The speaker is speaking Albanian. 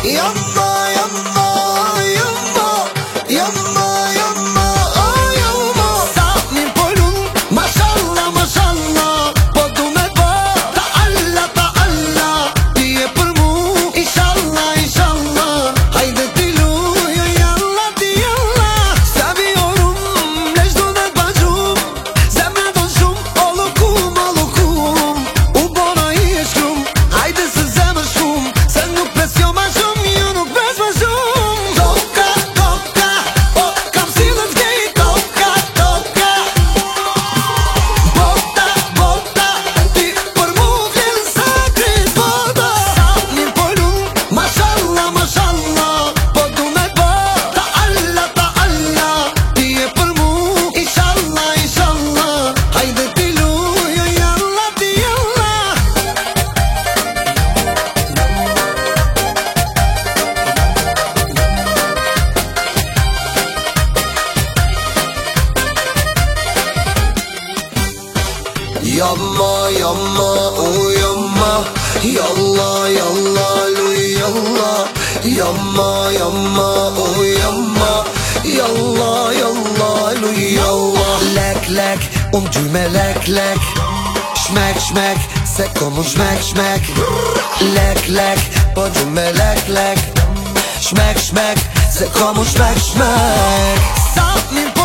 Yalla yalla yalla yalla yalla oh yalla. Sami polun mashallah mashallah po du me ba taalla taalla diye për mu inshallah inshallah. Hajde ti luj yalla ti yalla. Sa viorum lesh do me bajum zemra do shum o lokum u bona i e shkum. Hajde se zemër shkum se nuk pes jo ma shum ju nuk pes ma shum. Toka toka o kam sillet gej toka toka bota bota ti për mu vjen sakrit bota. Sa mirë po lum mashallah mashallah po du me ba taalla taalla ti e për mu inshallah inshallah. Hajde ti luj yalla ti yalla. Yalla yalla oh yalla yalla yalla luy yalla. Yalla yalla oh yalla yalla yalla luy yalla. Lek lek ty me lek lek shmek shmek se komun shmek shmek. Lek lek po ty me lek lek shmek shmek se komun shmek shmek. Sa mirë